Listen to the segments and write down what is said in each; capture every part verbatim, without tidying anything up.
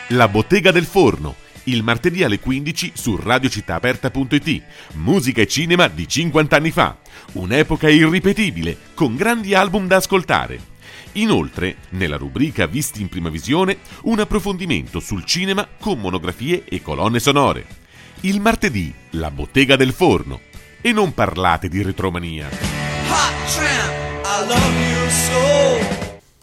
La Bottega del Forno, il martedì alle quindici su radio città aperta punto it. Musica e cinema di cinquanta anni fa. Un'epoca irripetibile, con grandi album da ascoltare. Inoltre, nella rubrica Visti in prima visione, un approfondimento sul cinema con monografie e colonne sonore. Il martedì, La Bottega del Forno. E non parlate di retromania. Hot tramp, I love you so.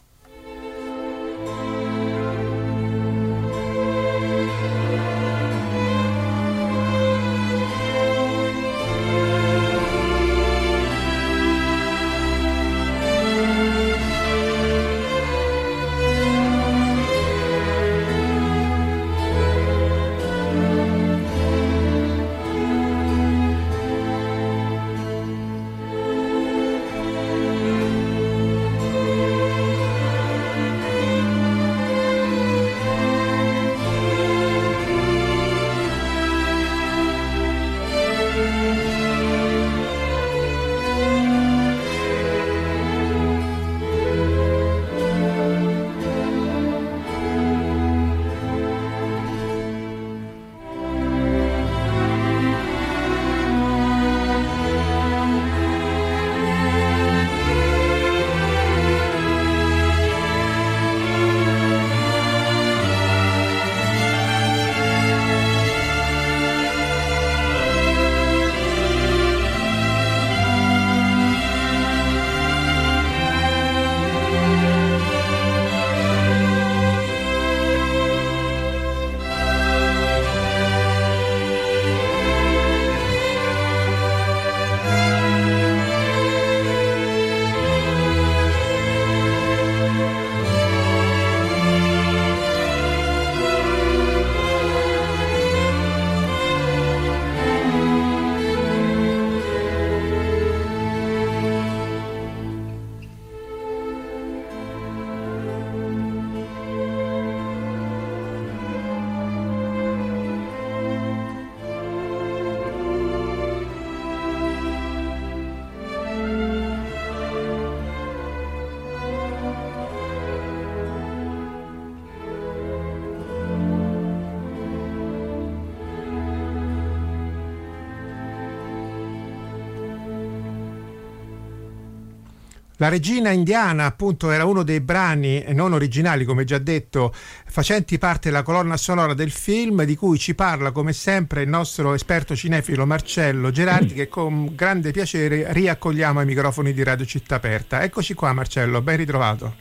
La regina indiana, appunto, era uno dei brani non originali, come già detto, facenti parte della colonna sonora del film, di cui ci parla come sempre il nostro esperto cinefilo Marcello Gerardi, che con grande piacere riaccogliamo ai microfoni di Radio Città Aperta. Eccoci qua, Marcello, ben ritrovato.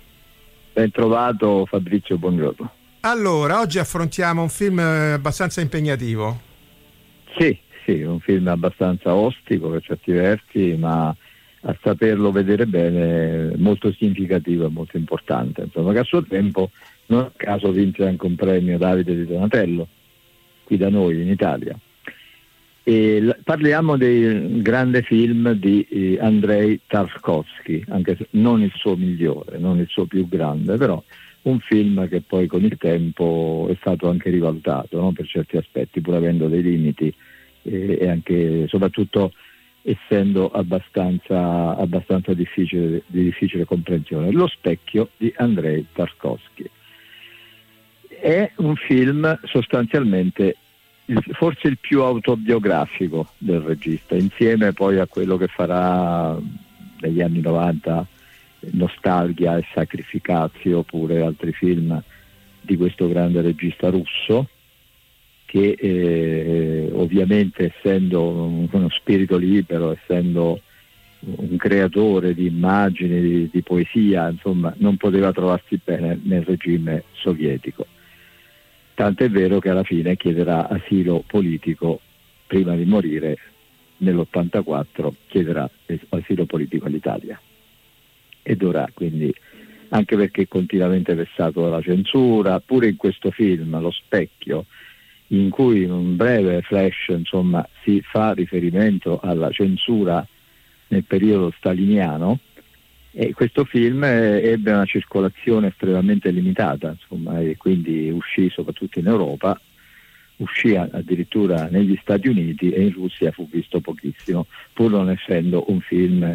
Ben trovato Fabrizio, buongiorno. Allora, oggi affrontiamo un film abbastanza impegnativo. Sì, sì, un film abbastanza ostico per certi versi, ma a saperlo vedere bene molto significativo e molto importante, insomma, che a suo tempo non a caso vinse anche un premio Davide di Donatello qui da noi in Italia. E l- parliamo del grande film di eh, Andrei Tarkovsky, anche se non il suo migliore, non il suo più grande, però un film che poi con il tempo è stato anche rivalutato, no? Per certi aspetti, pur avendo dei limiti eh, e anche soprattutto essendo abbastanza, abbastanza difficile, di difficile comprensione. Lo specchio di Andrei Tarkovsky è un film sostanzialmente il, forse il più autobiografico del regista, insieme poi a quello che farà negli anni novanta Nostalgia e Sacrificazio, oppure altri film di questo grande regista russo, che eh, ovviamente essendo uno spirito libero, essendo un creatore di immagini, di, di poesia, insomma, non poteva trovarsi bene nel regime sovietico. Tant'è vero che alla fine chiederà asilo politico prima di morire, nell'ottantaquattro chiederà asilo politico all'Italia. Ed ora, quindi, anche perché è continuamente vessato dalla censura, pure in questo film, Lo Specchio, in cui in un breve flash, insomma, si fa riferimento alla censura nel periodo staliniano, e questo film ebbe una circolazione estremamente limitata, insomma, e quindi uscì soprattutto in Europa, uscì addirittura negli Stati Uniti, e in Russia fu visto pochissimo, pur non essendo un film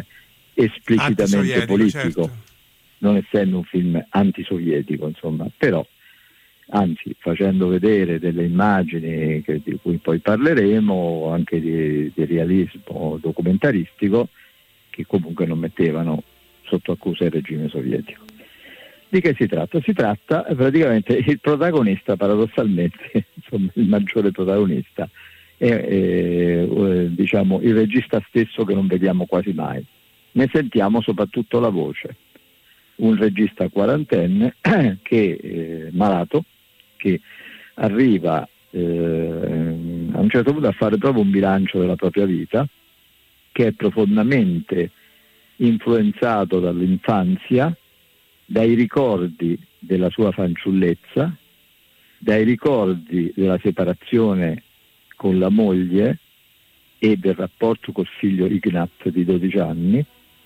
esplicitamente politico, certo. Non essendo un film antisovietico, insomma, però anzi facendo vedere delle immagini che, di cui poi parleremo, anche di, di realismo documentaristico, che comunque non mettevano sotto accusa il regime sovietico. Di che si tratta? Si tratta praticamente, il protagonista paradossalmente, insomma il maggiore protagonista, è eh, diciamo il regista stesso che non vediamo quasi mai. Ne sentiamo soprattutto la voce. Un regista quarantenne che eh, malato, che arriva eh, a un certo punto a fare proprio un bilancio della propria vita, che è profondamente influenzato dall'infanzia, dai ricordi della sua fanciullezza, dai ricordi della separazione con la moglie e del rapporto col figlio Ignat di dodici anni,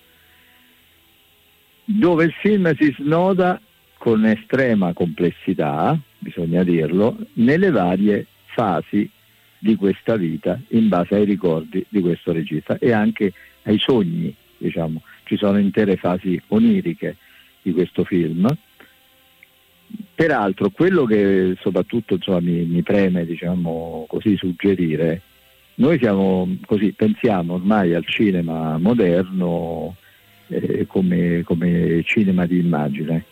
dove il film si snoda con estrema complessità, bisogna dirlo, nelle varie fasi di questa vita in base ai ricordi di questo regista e anche ai sogni, diciamo. Ci sono intere fasi oniriche di questo film. Peraltro quello che soprattutto insomma, mi, mi preme diciamo così suggerire, noi siamo così, pensiamo ormai al cinema moderno eh, come, come cinema di immagine,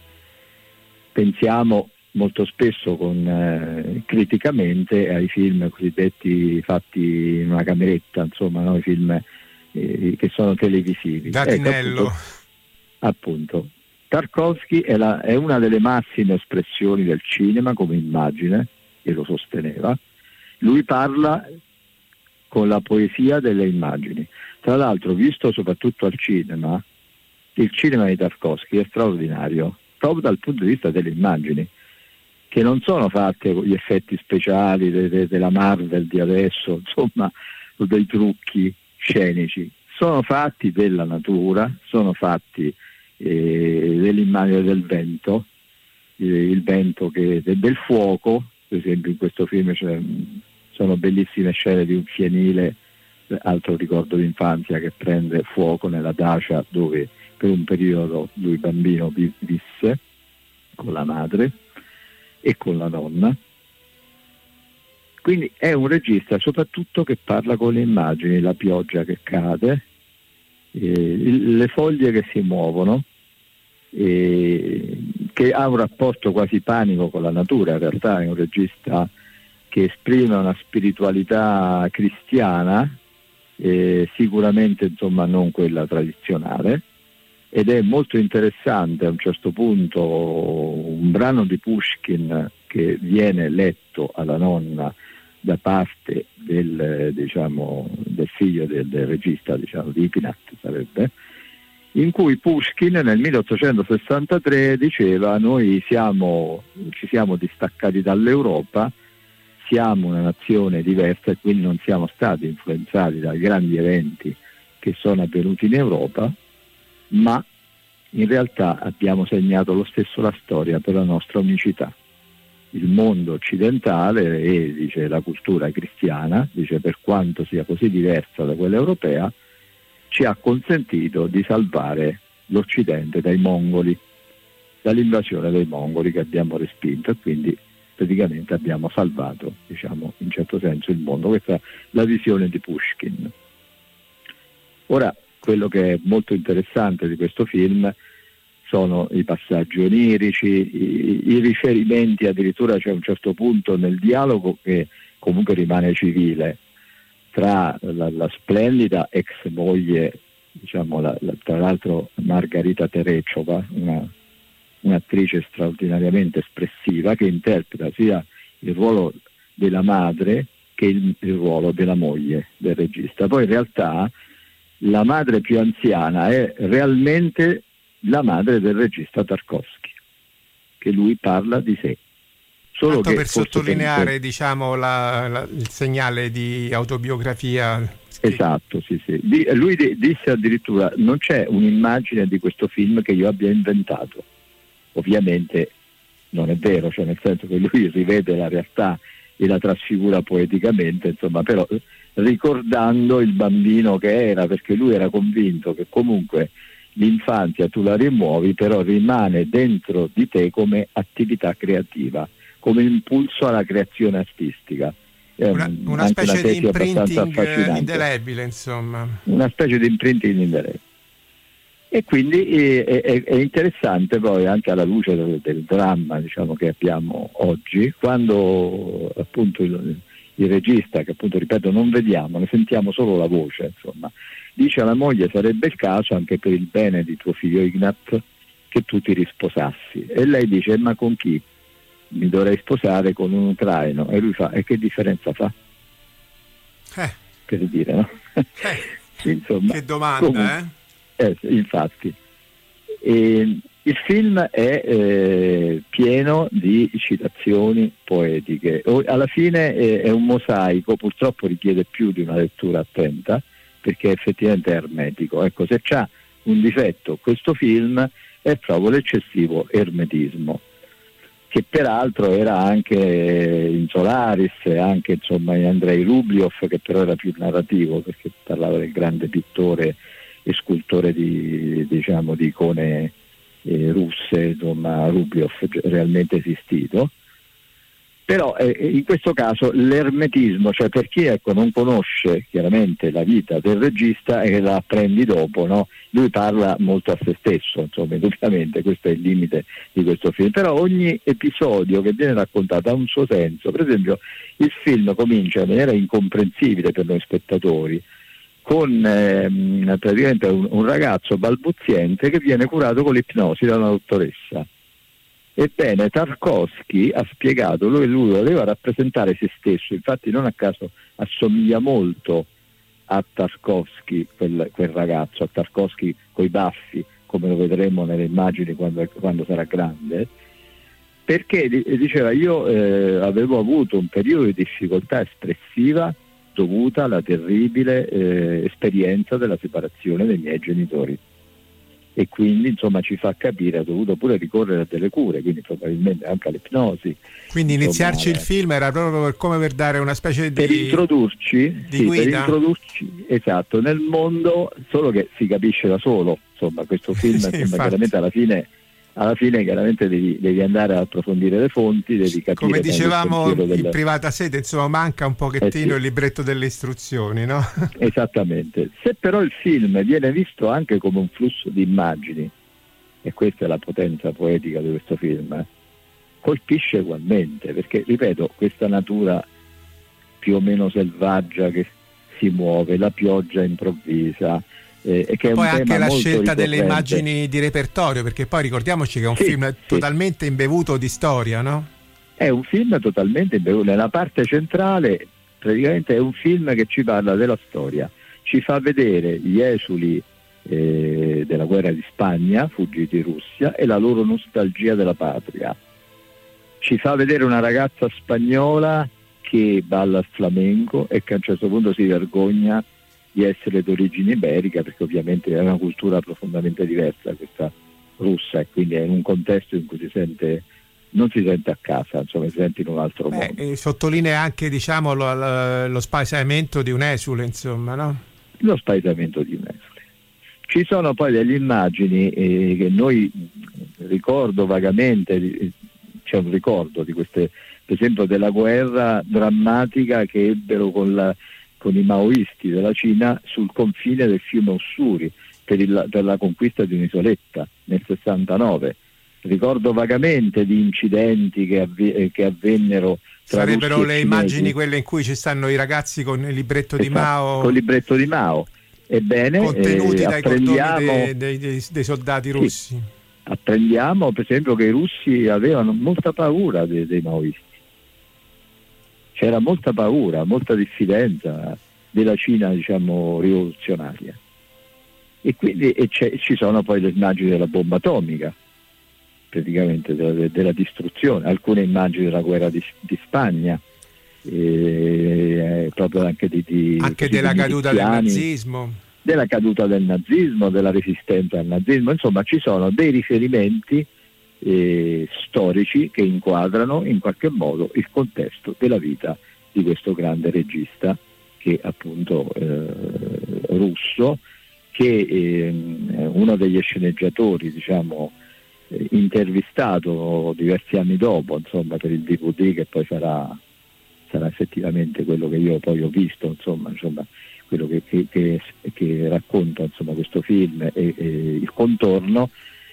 pensiamo molto spesso con, eh, criticamente ai film cosiddetti fatti in una cameretta, insomma no? I film eh, che sono televisivi. Datinello. Ecco, appunto, appunto. Tarkovsky è, la, è una delle massime espressioni del cinema come immagine, e lo sosteneva. Lui parla con la poesia delle immagini. Tra l'altro, visto soprattutto al cinema, il cinema di Tarkovsky è straordinario, proprio dal punto di vista delle immagini, che non sono fatte con gli effetti speciali de, de, della Marvel di adesso, insomma, o dei trucchi scenici, sono fatti della natura, sono fatti eh, dell'immagine del vento, eh, il vento che, de, del fuoco, per esempio in questo film c'è, sono bellissime scene di un fienile, altro ricordo d'infanzia, che prende fuoco nella dacia dove per un periodo lui bambino visse con la madre e con la nonna. Quindi è un regista soprattutto che parla con le immagini, la pioggia che cade, eh, le foglie che si muovono, eh, che ha un rapporto quasi panico con la natura. In realtà è un regista che esprime una spiritualità cristiana, eh, sicuramente insomma non quella tradizionale, ed è molto interessante a un certo punto un brano di Pushkin che viene letto alla nonna da parte del, diciamo, del figlio del, del regista, diciamo, di Ipinat sarebbe, in cui Pushkin nel milleottocentosessantatré diceva: noi siamo, ci siamo distaccati dall'Europa, siamo una nazione diversa e quindi non siamo stati influenzati dai grandi eventi che sono avvenuti in Europa, ma in realtà abbiamo segnato lo stesso la storia per la nostra unicità. Il mondo occidentale e, dice, la cultura cristiana, dice, per quanto sia così diversa da quella europea, ci ha consentito di salvare l'Occidente dai mongoli, dall'invasione dei mongoli che abbiamo respinto, e quindi praticamente abbiamo salvato, diciamo, in certo senso il mondo. Questa è la visione di Pushkin. Ora, quello che è molto interessante di questo film sono i passaggi onirici, i, i riferimenti, addirittura c'è un certo punto nel dialogo che comunque rimane civile tra la, la splendida ex moglie, diciamo, la, la, tra l'altro Margarita Terechova, una, un'attrice straordinariamente espressiva che interpreta sia il ruolo della madre che il, il ruolo della moglie del regista. Poi in realtà la madre più anziana è realmente la madre del regista Tarkovsky, che lui parla di sé. Solo Tanto che per sottolineare penso... diciamo, la, la, il segnale di autobiografia. Esatto, sì, sì. Di, lui di, disse addirittura: non c'è un'immagine di questo film che io abbia inventato. Ovviamente non è vero, cioè nel senso che lui rivede la realtà e la trasfigura poeticamente, insomma, però ricordando il bambino che era, perché lui era convinto che comunque l'infanzia tu la rimuovi, però rimane dentro di te come attività creativa, come impulso alla creazione artistica. È una, una anche specie una di imprinting indelebile, insomma. Una specie di imprinting indelebile. E quindi è, è, è interessante poi anche alla luce del, del dramma, diciamo, che abbiamo oggi, quando appunto il, il regista, che appunto ripeto non vediamo, ne sentiamo solo la voce, insomma, dice alla moglie: sarebbe il caso, anche per il bene di tuo figlio Ignat, che tu ti risposassi. E lei dice: ma con chi? Mi dovrei sposare con un ucraino. E lui fa: e che differenza fa? Eh. Per dire, no? Eh. Insomma, che domanda, comunque, eh? Eh, infatti, e il film è eh, pieno di citazioni poetiche. O, alla fine è, è un mosaico, purtroppo richiede più di una lettura attenta, perché effettivamente è ermetico. Ecco, se c'ha un difetto questo film è proprio l'eccessivo ermetismo, che peraltro era anche in Solaris, anche insomma in Andrei Rubliov, che però era più narrativo, perché parlava del grande pittore e scultore di, diciamo, di icone eh, russe, insomma Rubliov realmente esistito. Però eh, in questo caso l'ermetismo, cioè per chi ecco, non conosce chiaramente la vita del regista e la apprendi dopo, no? Lui parla molto a se stesso, insomma, indubbiamente questo è il limite di questo film, però ogni episodio che viene raccontato ha un suo senso. Per esempio il film comincia in maniera incomprensibile per noi spettatori con ehm, praticamente un, un ragazzo balbuziente che viene curato con l'ipnosi da una dottoressa. Ebbene, Tarkovsky ha spiegato, lui, lui voleva rappresentare se stesso, infatti non a caso assomiglia molto a Tarkovsky, quel, quel ragazzo, a Tarkovsky coi baffi, come lo vedremo nelle immagini quando, quando sarà grande, perché diceva: io eh, avevo avuto un periodo di difficoltà espressiva dovuta alla terribile eh, esperienza della separazione dei miei genitori, e quindi insomma ci fa capire, ha dovuto pure ricorrere a delle cure, quindi probabilmente anche all'ipnosi. Quindi insomma, iniziarci eh, il film era proprio per, come per dare una specie per di introdurci, di sì, guida. per introdurci esatto nel mondo, solo che si capisce da solo, insomma questo film sì, insomma, chiaramente alla fine alla fine chiaramente devi, devi andare a approfondire le fonti, devi capire. Come dicevamo in del... privata sede, insomma manca un pochettino eh sì. il libretto delle istruzioni, no? Esattamente. Se però il film viene visto anche come un flusso di immagini, e questa è la potenza poetica di questo film, eh, colpisce ugualmente, perché ripeto, questa natura più o meno selvaggia che si muove, la pioggia improvvisa, Eh, che è poi un anche tema la molto scelta ricorrente. delle immagini di repertorio, perché poi ricordiamoci che è un sì, film sì. totalmente imbevuto di storia, no? È un film totalmente imbevuto. Nella parte centrale praticamente è un film che ci parla della storia, ci fa vedere gli esuli eh, della guerra di Spagna, fuggiti in Russia, e la loro nostalgia della patria. Ci fa vedere una ragazza spagnola che balla il flamenco e che a un certo punto si vergogna di essere d'origine iberica, perché ovviamente è una cultura profondamente diversa questa russa, e quindi è in un contesto in cui si sente non si sente a casa, insomma si sente in un altro Beh, modo. E sottolinea anche diciamo lo, lo, lo spaesamento di un esule, insomma, no? Lo spaesamento di un esule. Ci sono poi delle immagini eh, che noi ricordo vagamente, c'è un ricordo di queste, per esempio della guerra drammatica che ebbero con la con i maoisti della Cina sul confine del fiume Ussuri per, il, per la conquista di un'isoletta nel sessantanove. Ricordo vagamente di incidenti che, avve, che avvennero tra sarebbero le cinesi. Immagini quelle in cui ci stanno i ragazzi con il libretto esatto, di Mao, con il libretto di Mao. Ebbene, contenuti eh, dai cordoni dei, dei, dei, dei soldati russi. Sì, apprendiamo per esempio che i russi avevano molta paura dei, dei maoisti. C'era molta paura, molta diffidenza della Cina, diciamo, rivoluzionaria. E quindi e ci sono poi le immagini della bomba atomica, praticamente della, della distruzione, alcune immagini della guerra di, di Spagna, e, proprio anche di, di anche della caduta del nazismo. Della caduta del nazismo, della resistenza al nazismo, insomma ci sono dei riferimenti Eh, storici che inquadrano in qualche modo il contesto della vita di questo grande regista che appunto eh, russo, che eh, uno degli sceneggiatori diciamo eh, intervistato diversi anni dopo, insomma, per il D V D che poi sarà, sarà effettivamente quello che io poi ho visto, insomma, insomma quello che, che, che, che racconta, insomma, questo film e, e il contorno,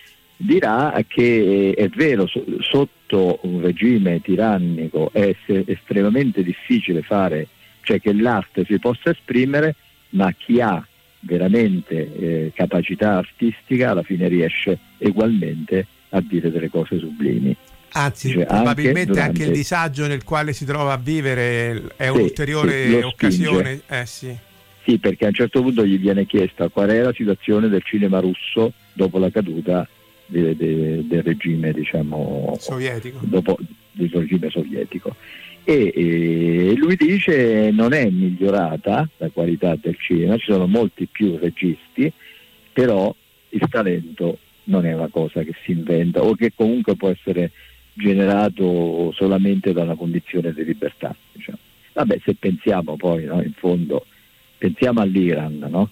dirà che è vero, so, sotto un regime tirannico è se, estremamente difficile fare, cioè che l'arte si possa esprimere, ma chi ha veramente eh, capacità artistica alla fine riesce ugualmente a dire delle cose sublimi. Anzi, cioè, probabilmente anche, durante... anche il disagio nel quale si trova a vivere è sì, un'ulteriore sì, occasione. Eh, sì. sì, perché a un certo punto gli viene chiesta qual è la situazione del cinema russo dopo la caduta de, de, del regime, diciamo, sovietico. Dopo del regime sovietico. E, e lui dice non è migliorata la qualità del cinema, ci sono molti più registi, però il talento non è una cosa che si inventa o che comunque può essere generato solamente da una condizione di libertà, diciamo. Vabbè, se pensiamo poi, no, in fondo pensiamo all'Iran, no?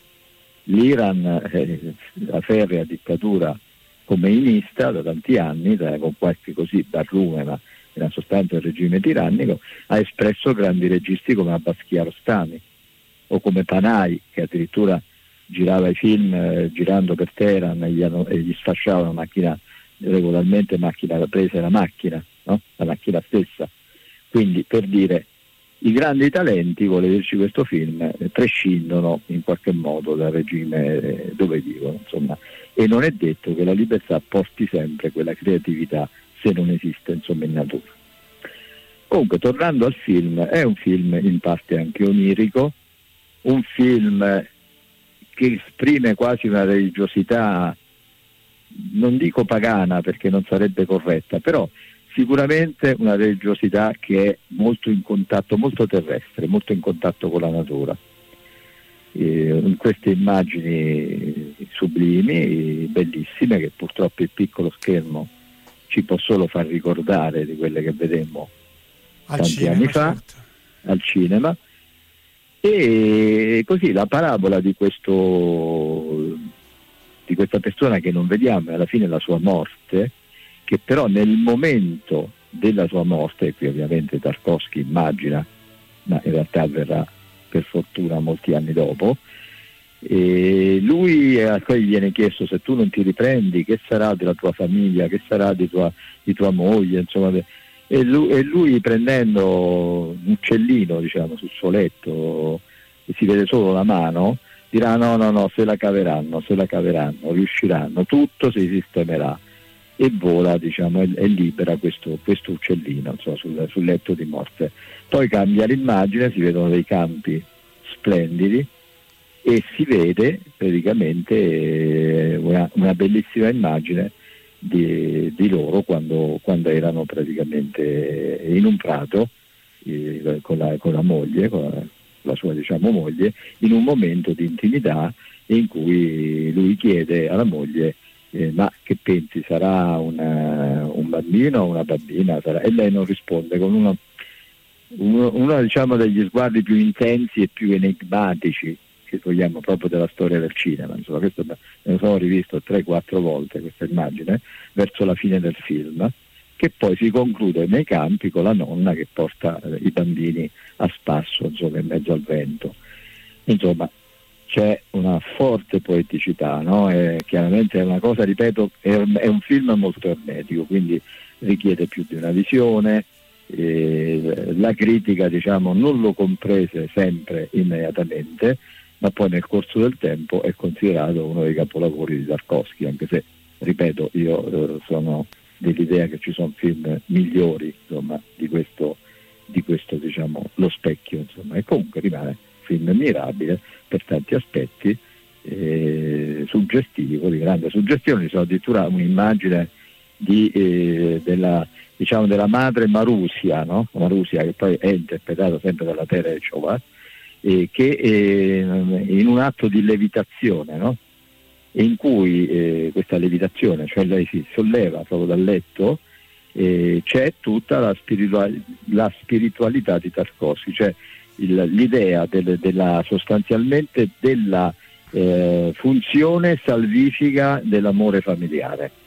L'Iran è la ferrea dittatura comunista da tanti anni, da, con qualche così barlume, ma nella sostanza il regime tirannico, ha espresso grandi registi come Abbas Kiarostami o come Panay, che addirittura girava i film eh, girando per Teheran e gli, hanno, e gli sfasciava una macchina regolarmente, macchina da presa la macchina, no? La macchina stessa. Quindi, per dire, i grandi talenti, vuole dirci questo film, eh, prescindono in qualche modo dal regime eh, dove vivono, insomma, e non è detto che la libertà porti sempre quella creatività se non esiste, insomma, in natura. Comunque, tornando al film, è un film in parte anche onirico, un film che esprime quasi una religiosità, non dico pagana perché non sarebbe corretta, però sicuramente una religiosità che è molto in contatto, molto terrestre, molto in contatto con la natura. E in queste immagini sublimi, bellissime, che purtroppo il piccolo schermo ci può solo far ricordare di quelle che vedemmo al tanti cinema, anni fa, certo, al cinema. E così la parabola di questo di questa persona che non vediamo, e alla fine la sua morte, che però nel momento della sua morte, e qui ovviamente Tarkovsky immagina, ma in realtà avverrà per fortuna molti anni dopo, e lui a poi gli viene chiesto: se tu non ti riprendi, che sarà della tua famiglia, che sarà di tua, di tua moglie, insomma. E lui, e lui prendendo un uccellino, diciamo, sul suo letto, e si vede solo la mano, dirà no no no, se la caveranno, se la caveranno, riusciranno, tutto si sistemerà, e vola, diciamo, e, e libera questo, questo uccellino, insomma, sul, sul letto di morte. Poi cambia l'immagine, si vedono dei campi splendidi e si vede praticamente una, una bellissima immagine di, di loro quando, quando erano praticamente in un prato eh, con, la, con la moglie, con la, la sua, diciamo, moglie, in un momento di intimità in cui lui chiede alla moglie eh, ma che pensi, sarà una, un bambino o una bambina? Sarà? E lei non risponde, con uno, uno, uno diciamo degli sguardi più intensi e più enigmatici, che vogliamo, proprio della storia del cinema. Insomma, questo me lo sono rivisto tre quattro volte, questa immagine, verso la fine del film, che poi si conclude nei campi con la nonna che porta eh, i bambini a spasso, insomma, in mezzo al vento. Insomma, c'è una forte poeticità, no? È, chiaramente è una cosa, ripeto, è, è un film molto ermetico, quindi richiede più di una visione. Eh, la critica, diciamo, non lo comprese sempre immediatamente, ma poi nel corso del tempo è considerato uno dei capolavori di Tarkovsky, anche se, ripeto, io eh, sono dell'idea che ci sono film migliori, insomma, di questo, di questo, diciamo, Lo specchio, insomma, e comunque rimane un film mirabile per tanti aspetti, eh, suggestivo, di grande suggestione. Ci sono addirittura un'immagine di, eh, della, diciamo, della madre Marusia, no? Marusia, che poi è interpretata sempre dalla Tereshova, Eh, che eh, in un atto di levitazione, no? In cui eh, questa levitazione, cioè lei si solleva proprio dal letto, eh, c'è tutta la, spiritual- la spiritualità di Tarkovsky, cioè il, l'idea del, della, sostanzialmente della eh, funzione salvifica dell'amore familiare, no?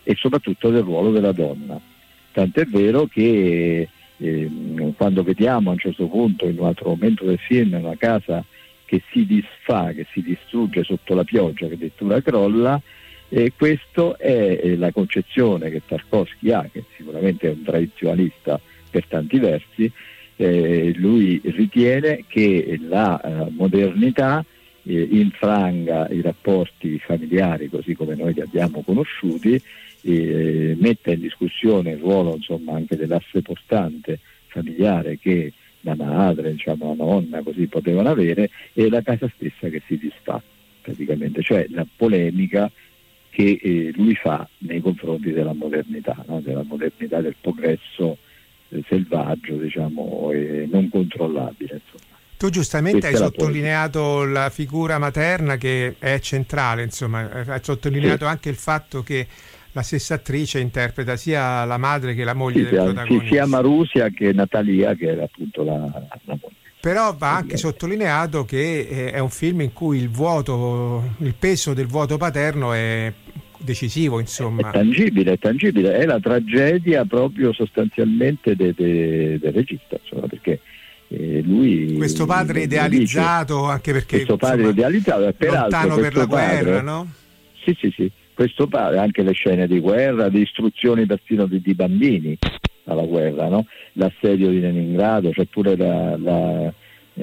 e soprattutto del ruolo della donna. Tant'è vero che eh, quando vediamo a un certo punto, in un altro momento del film, una casa che si disfà, che si distrugge sotto la pioggia, che addirittura crolla, e questo è la concezione che Tarkovsky ha, che sicuramente è un tradizionalista per tanti versi. Eh, lui ritiene che la uh, modernità eh, infranga i rapporti familiari così come noi li abbiamo conosciuti, eh, metta in discussione il ruolo, insomma, anche dell'asse portante familiare che la madre, diciamo la nonna così potevano avere, e la casa stessa che si disfà praticamente, cioè la polemica che eh, lui fa nei confronti della modernità, no? Della modernità, del progresso eh, selvaggio, diciamo, e non controllabile, insomma. Tu giustamente Questa hai sottolineato la figura materna che è centrale, insomma, hai sottolineato sì. anche il fatto che la stessa attrice interpreta sia la madre che la moglie sì, del protagonista. Sia Marusia che Natalia, che era appunto la, la moglie. Però va anche sottolineato che è un film in cui il vuoto, il peso del vuoto paterno è decisivo, insomma. È tangibile, è tangibile, è la tragedia proprio sostanzialmente de, de, del regista, insomma, perché eh, lui... Questo padre idealizzato, dice, anche perché... Questo padre insomma, idealizzato, e peraltro lontano per la padre, guerra, no? Sì, sì, sì. Questo padre, anche le scene di guerra, di istruzioni persino di, di bambini alla guerra, no? L'assedio di Leningrado, c'è pure la, la,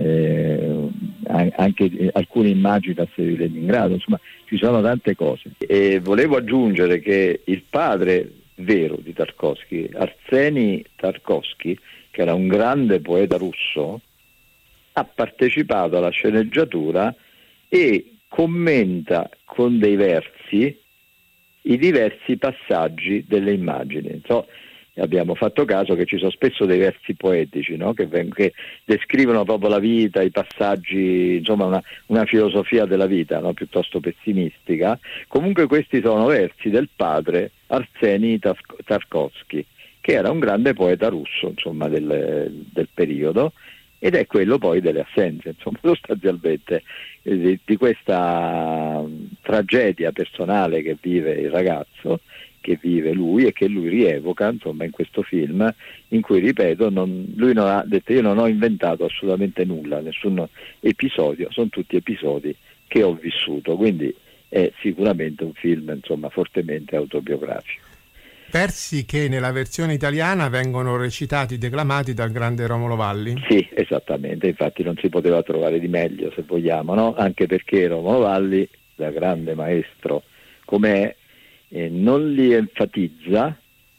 eh, anche alcune immagini dell'assedio di Leningrado, insomma ci sono tante cose. E volevo aggiungere che il padre vero di Tarkovsky, Arseny Tarkovsky, che era un grande poeta russo, ha partecipato alla sceneggiatura e commenta con dei versi i diversi passaggi delle immagini. So, abbiamo fatto caso che ci sono spesso dei versi poetici, no? che, che descrivono proprio la vita, i passaggi, insomma una, una filosofia della vita, no? piuttosto pessimistica. Comunque questi sono versi del padre Arseny Tarkovsky, che era un grande poeta russo, insomma, del, del periodo, ed è quello poi delle assenze, insomma, sostanzialmente eh, di, di questa tragedia personale che vive il ragazzo, che vive lui e che lui rievoca, insomma, in questo film, in cui, ripeto, non, lui non ha detto: io non ho inventato assolutamente nulla, nessun episodio, sono tutti episodi che ho vissuto, quindi è sicuramente un film, insomma, fortemente autobiografico. Versi che nella versione italiana vengono recitati, declamati dal grande Romolo Valli. Sì, esattamente, infatti non si poteva trovare di meglio, se vogliamo, no? Anche perché Romolo Valli, da grande maestro com'è, eh, non li enfatizza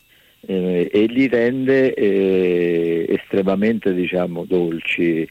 eh, e li rende eh, estremamente, diciamo, dolci,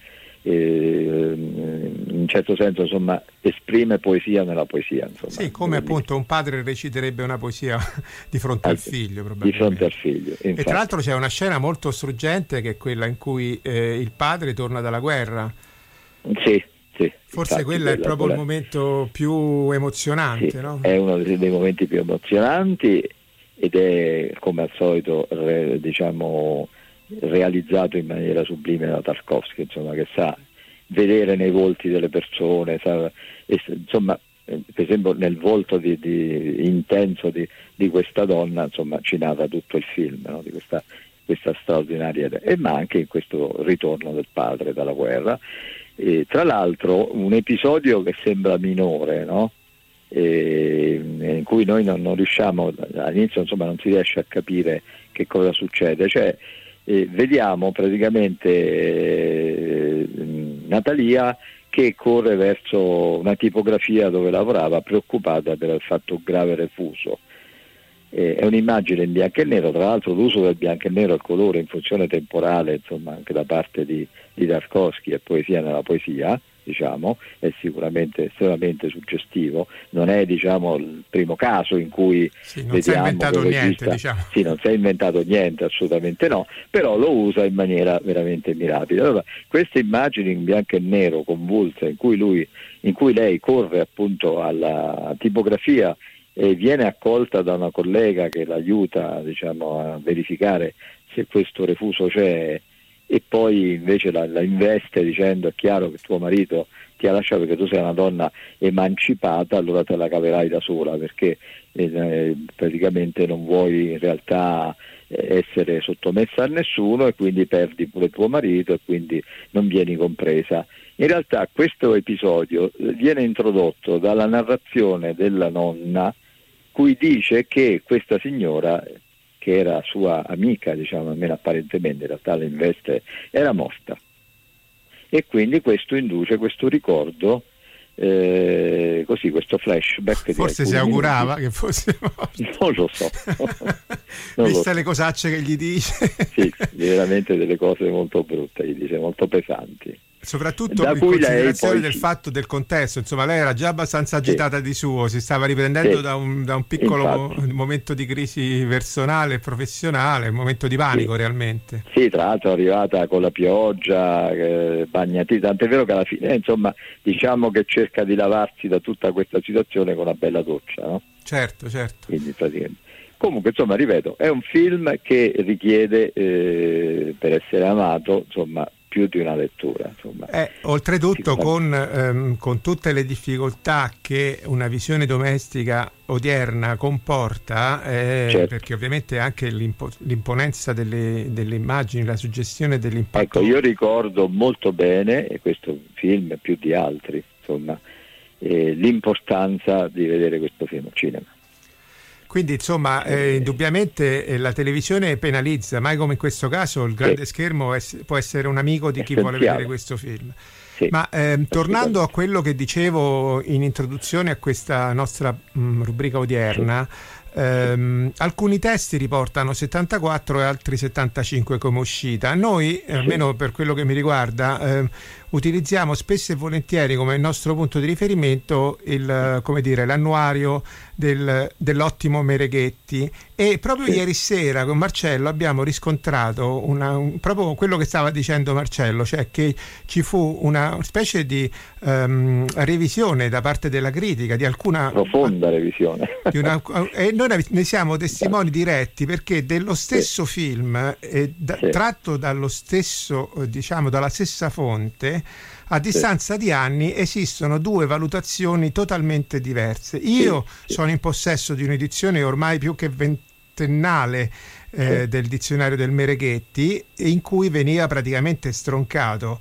eh, in un certo senso, insomma, esprime poesia nella poesia, insomma. Sì, come appunto un padre reciterebbe una poesia di fronte al figlio, probabilmente. Di fronte al figlio, infatti. E tra l'altro c'è una scena molto struggente, che è quella in cui eh, il padre torna dalla guerra. Sì, sì. Forse infatti, quello è proprio quella... il momento più emozionante, sì, no? È uno dei, dei momenti più emozionanti ed è, come al solito, re, diciamo, realizzato in maniera sublime da Tarkovsky, insomma, che sa vedere nei volti delle persone, sa, e, insomma, per esempio nel volto di, di, intenso di, di questa donna, insomma, ci narra tutto il film, no? Di questa, questa straordinaria idea, e ma anche in questo ritorno del padre dalla guerra. E, tra l'altro, un episodio che sembra minore, no? E, in cui noi non, non riusciamo, all'inizio, insomma, non si riesce a capire che cosa succede, cioè eh, vediamo praticamente eh, Natalia che corre verso una tipografia dove lavorava, preoccupata per aver fatto un grave refuso. Eh, è un'immagine in bianco e nero, tra l'altro l'uso del bianco e nero al colore in funzione temporale, insomma, anche da parte di, di Tarkovsky e poesia nella poesia, diciamo, è sicuramente estremamente suggestivo. Non è, diciamo, il primo caso in cui sì, non si è inventato niente, regista, diciamo. Sì, non si è inventato niente, assolutamente no, però lo usa in maniera veramente mirabile. Allora, queste immagini in bianco e nero convulse, in cui lui, in cui lei corre appunto alla tipografia e viene accolta da una collega che l'aiuta, diciamo, a verificare se questo refuso c'è, e poi invece la, la investe dicendo: è chiaro che tuo marito ti ha lasciato perché tu sei una donna emancipata, allora te la caverai da sola, perché eh, praticamente non vuoi in realtà eh, essere sottomessa a nessuno e quindi perdi pure tuo marito e quindi non vieni compresa. In realtà questo episodio viene introdotto dalla narrazione della nonna, cui dice che questa signora, che era sua amica, diciamo, almeno apparentemente, in realtà l'investe, era morta. E quindi questo induce questo ricordo, eh, così, questo flashback. Forse si augurava minuti. Che fosse morto. Non lo so. non Viste lo so. le cosacce che gli dice. Sì, veramente delle cose molto brutte, gli dice, molto pesanti. Soprattutto da in cui considerazione lei del poi... fatto del contesto, insomma lei era già abbastanza agitata sì. di suo, si stava riprendendo sì. da, un, da un piccolo mo- momento di crisi personale e professionale, un momento di panico sì. realmente. Sì, tra l'altro è arrivata con la pioggia, eh, bagnati, tant'è vero che alla fine, insomma, diciamo che cerca di lavarsi da tutta questa situazione con una bella doccia, no? Certo, certo. Quindi praticamente. Comunque, insomma, ripeto, è un film che richiede, eh, per essere amato, insomma, più di una lettura, insomma. Eh, oltretutto con, ehm, con tutte le difficoltà che una visione domestica odierna comporta, eh, certo. perché ovviamente anche l'impo- l'imponenza delle, delle immagini, la suggestione dell'impatto. Ecco, io ricordo molto bene, e questo film più di altri, insomma, eh, l'importanza di vedere questo film al cinema. Quindi insomma eh, indubbiamente eh, la televisione penalizza, mai come in questo caso il grande sì. schermo è, può essere un amico di chi vuole vedere questo film. Sì. Ma eh, tornando a quello che dicevo in introduzione a questa nostra mh, rubrica odierna, sì. ehm, alcuni testi riportano settantaquattro e altri settantacinque come uscita. Noi, sì. almeno per quello che mi riguarda, eh, utilizziamo spesso e volentieri come nostro punto di riferimento il, come dire, l'annuario del, dell'ottimo Mereghetti, e proprio sì. ieri sera con Marcello abbiamo riscontrato una, un, proprio quello che stava dicendo Marcello, cioè che ci fu una specie di um, revisione da parte della critica, di alcuna profonda revisione di una, e noi ne siamo testimoni diretti, perché dello stesso sì. film eh, da, sì. tratto dallo stesso, diciamo dalla stessa fonte, a distanza sì. di anni esistono due valutazioni totalmente diverse. Io sì. sono in possesso di un'edizione ormai più che ventennale eh, sì. del dizionario del Mereghetti, in cui veniva praticamente stroncato.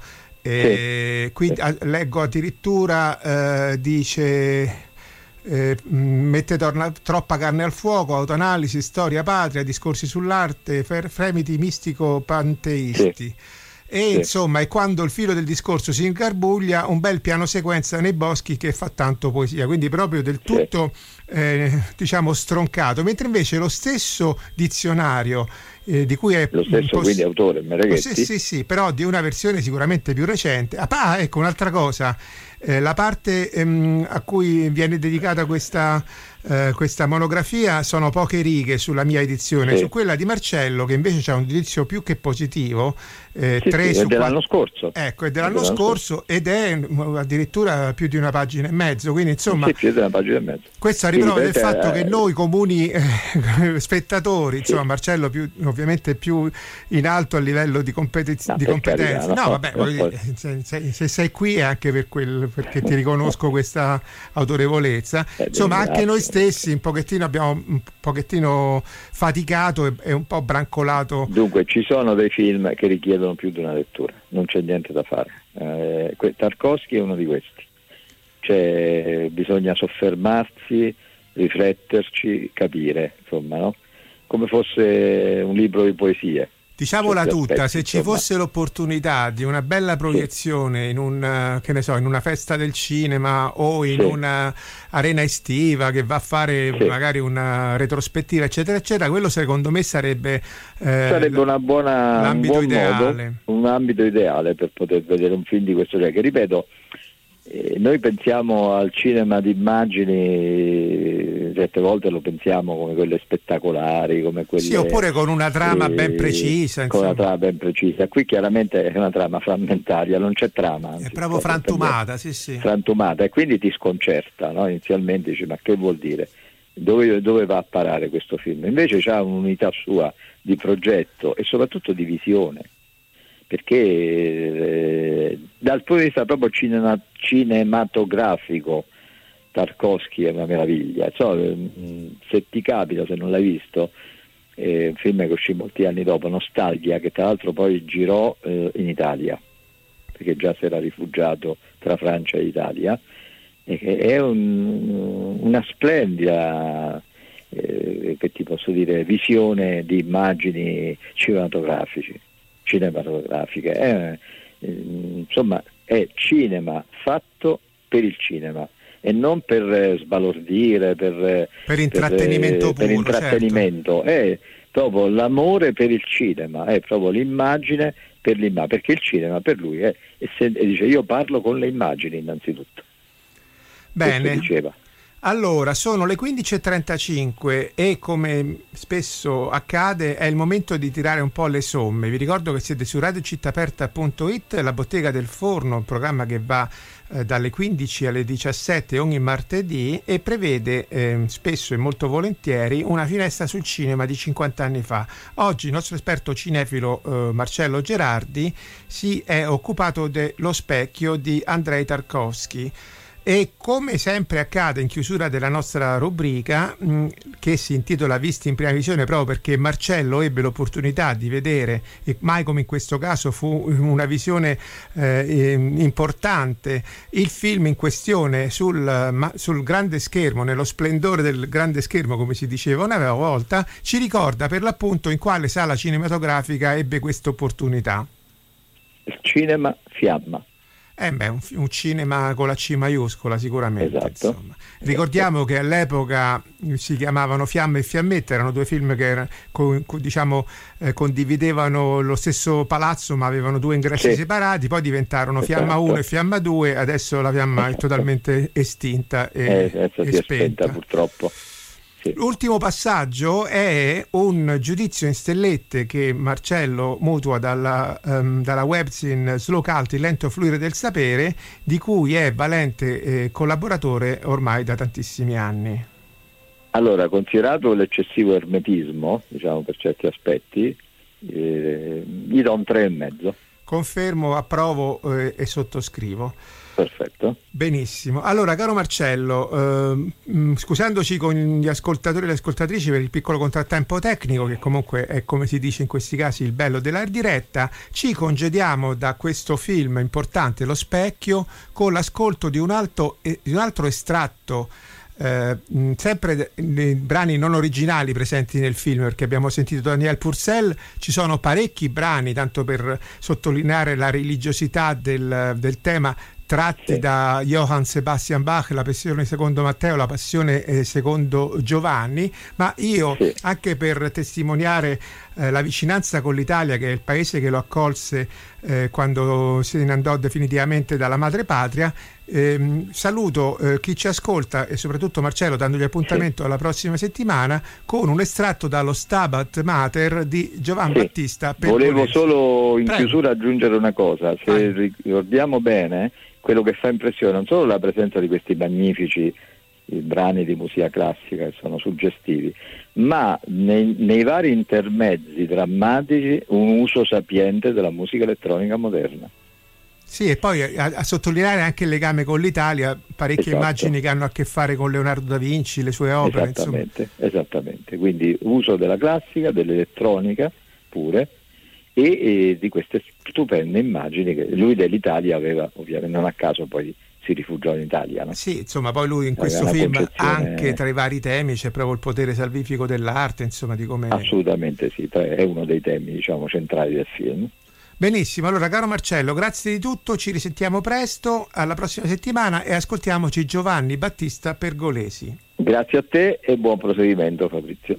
Eh, sì. Qui sì. A, leggo addirittura eh, dice eh, mette torna, troppa carne al fuoco, autoanalisi, storia patria, discorsi sull'arte, fer, fremiti mistico panteisti. Sì. E sì. insomma, è quando il filo del discorso si ingarbuglia, un bel piano sequenza nei boschi che fa tanto poesia, quindi proprio del tutto sì. eh, diciamo stroncato, mentre invece lo stesso dizionario eh, di cui è lo stesso poss- quindi autore Mereghetti, sì, sì sì però di una versione sicuramente più recente. Ah, ecco un'altra cosa, eh, la parte ehm, a cui viene dedicata questa Uh, questa monografia sono poche righe sulla mia edizione, sì. su quella di Marcello, che invece c'è un giudizio più che positivo, eh, sì, tre sì, su è dell'anno scorso, ecco, è dell'anno, è dell'anno scorso, scorso ed è addirittura più di una pagina e mezzo, quindi insomma sì, più di una pagina e mezzo. Questo a riprova del fatto eh, che noi comuni eh, spettatori, insomma sì. Marcello più, ovviamente più in alto a livello di, competez- no, di competenza, carità, no, no vabbè, no, se, se, se sei qui è anche per quel, perché ti riconosco questa autorevolezza, eh, insomma anche noi stessi un pochettino abbiamo un pochettino faticato e, e un po' brancolato. Dunque ci sono dei film che richiedono più di una lettura, non c'è niente da fare, eh, Tarkovsky è uno di questi, cioè bisogna soffermarsi, rifletterci, capire, insomma, no? Come fosse un libro di poesie. Diciamola tutta, se ci fosse l'opportunità di una bella proiezione sì. in un, che ne so, in una festa del cinema o in sì. una arena estiva che va a fare sì. magari una retrospettiva eccetera eccetera, quello secondo me sarebbe eh, sarebbe una buona l'ambito un buon ideale modo, un ambito ideale per poter vedere un film di questo genere, che ripeto eh, noi pensiamo al cinema di immagini, certe volte lo pensiamo come quelle spettacolari, come quelle sì, oppure con una trama eh, ben precisa, con insomma. una trama ben precisa. Qui chiaramente è una trama frammentaria, non c'è trama, anzi, è proprio frantumata, sì, sì. frantumata, e quindi ti sconcerta, no? Inizialmente dici ma che vuol dire? Dove, dove va a parare questo film? Invece c'ha un'unità sua di progetto e soprattutto di visione, perché eh, dal punto di vista proprio cinema, cinematografico Tarkovsky è una meraviglia. So, se ti capita, se non l'hai visto, è un film che uscì molti anni dopo, Nostalgia, che tra l'altro poi girò eh, in Italia, perché già si era rifugiato tra Francia e Italia, e che è un, una splendida eh, che ti posso dire visione di immagini cinematografici cinematografiche è, eh, insomma è cinema fatto per il cinema e non per eh, sbalordire, per, per intrattenimento per, puro, per intrattenimento, certo. È proprio l'amore per il cinema, è proprio l'immagine per l'immagine, perché il cinema per lui è, è e dice io parlo con le immagini innanzitutto. Bene. Questo diceva. Allora, sono le quindici e trentacinque e come spesso accade è il momento di tirare un po' le somme. Vi ricordo che siete su radio città aperta punto it, la bottega del forno, un programma che va eh, dalle quindici alle diciassette ogni martedì e prevede eh, spesso e molto volentieri una finestra sul cinema di cinquanta anni fa. Oggi il nostro esperto cinefilo eh, Marcello Gerardi si è occupato dello Specchio di Andrei Tarkovsky. E come sempre accade in chiusura della nostra rubrica mh, che si intitola Visti in prima visione, proprio perché Marcello ebbe l'opportunità di vedere, e mai come in questo caso fu una visione eh, importante, il film in questione sul, ma, sul grande schermo, nello splendore del grande schermo, come si diceva una volta, ci ricorda per l'appunto in quale sala cinematografica ebbe questa opportunità. Il cinema Fiamma. Eh beh, un, un cinema con la C maiuscola sicuramente. Esatto. Insomma. Ricordiamo che all'epoca si chiamavano Fiamme e Fiammetta, erano due film che era, co, co, diciamo, eh, condividevano lo stesso palazzo ma avevano due ingressi sì. separati, poi diventarono esatto. Fiamma uno e Fiamma due, adesso la Fiamma esatto. è totalmente estinta e, eh, adesso e si è spenta. spenta purtroppo. Sì. L'ultimo passaggio è un giudizio in stellette che Marcello mutua dalla, um, dalla webzine Slow Cult, il lento fluire del sapere, di cui è valente eh, collaboratore ormai da tantissimi anni. Allora, considerato l'eccessivo ermetismo, diciamo per certi aspetti, eh, gli do un tre e mezzo. Confermo, approvo eh, e sottoscrivo. Perfetto. Benissimo. Allora, caro Marcello, eh, scusandoci con gli ascoltatori e le ascoltatrici per il piccolo contrattempo tecnico, che comunque è, come si dice in questi casi, il bello della diretta, ci congediamo da questo film importante, Lo Specchio, con l'ascolto di un, alto, eh, di un altro estratto Eh, sempre nei brani non originali presenti nel film, perché abbiamo sentito Daniel Purcell, ci sono parecchi brani, tanto per sottolineare la religiosità del, del tema, tratti sì. da Johann Sebastian Bach, la Passione secondo Matteo, la Passione eh, secondo Giovanni, ma io sì. anche per testimoniare eh, la vicinanza con l'Italia, che è il paese che lo accolse eh, quando se ne andò definitivamente dalla madrepatria, eh, saluto eh, chi ci ascolta e soprattutto Marcello, dandogli appuntamento sì. alla prossima settimana con un estratto dallo Stabat Mater di Giovan sì. Battista Pergolesi. Volevo solo in Prego. chiusura aggiungere una cosa, se Vai. ricordiamo bene, quello che fa impressione non solo la presenza di questi magnifici brani di musica classica che sono suggestivi, ma nei, nei vari intermezzi drammatici un uso sapiente della musica elettronica moderna. Sì, e poi a, a sottolineare anche il legame con l'Italia, parecchie esatto. immagini che hanno a che fare con Leonardo da Vinci, le sue opere. Esattamente, insomma. esattamente. Quindi uso della classica, dell'elettronica pure, e, e di queste stupende immagini che lui dell'Italia aveva, ovviamente non a caso poi si rifugiò in Italia, no? Sì, insomma, poi lui in questo film anche tra i vari temi c'è proprio il potere salvifico dell'arte, insomma, di come... Assolutamente sì, è uno dei temi, diciamo, centrali del film. Benissimo, allora caro Marcello, grazie di tutto, ci risentiamo presto, alla prossima settimana e ascoltiamoci Giovanni Battista Pergolesi. Grazie a te e buon proseguimento, Fabrizio.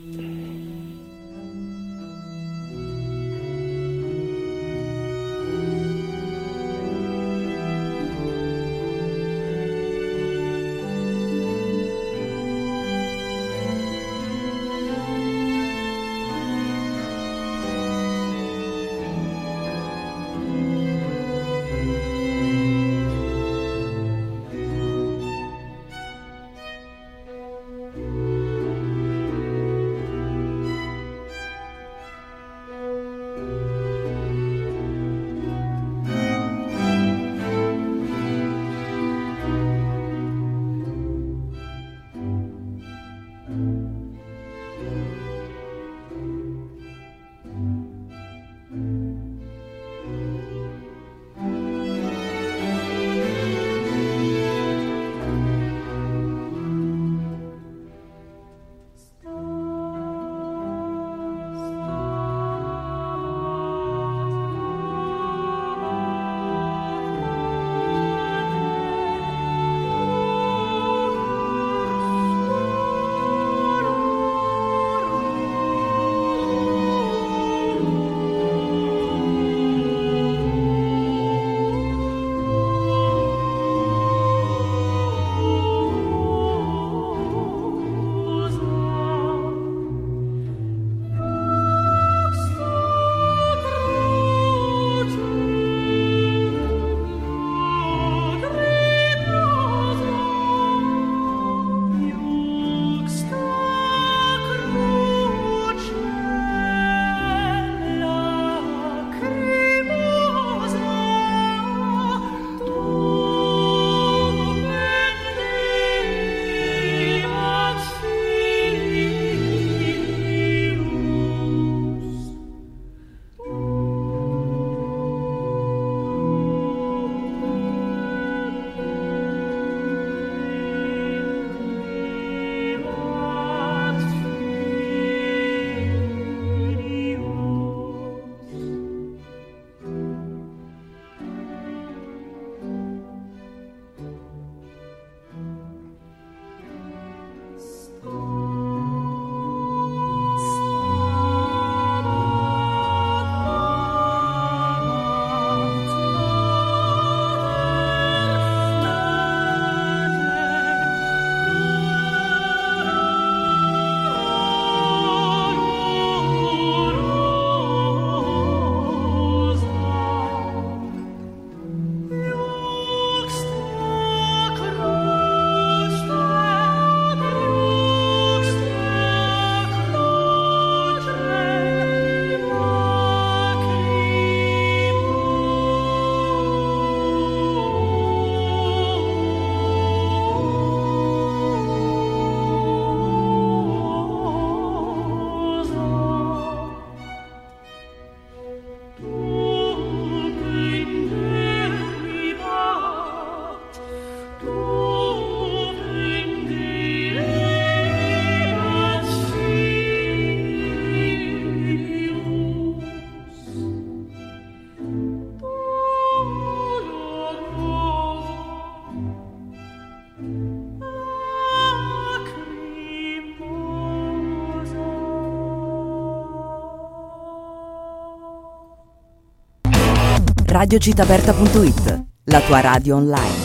radio città aperta punto it, la tua radio online.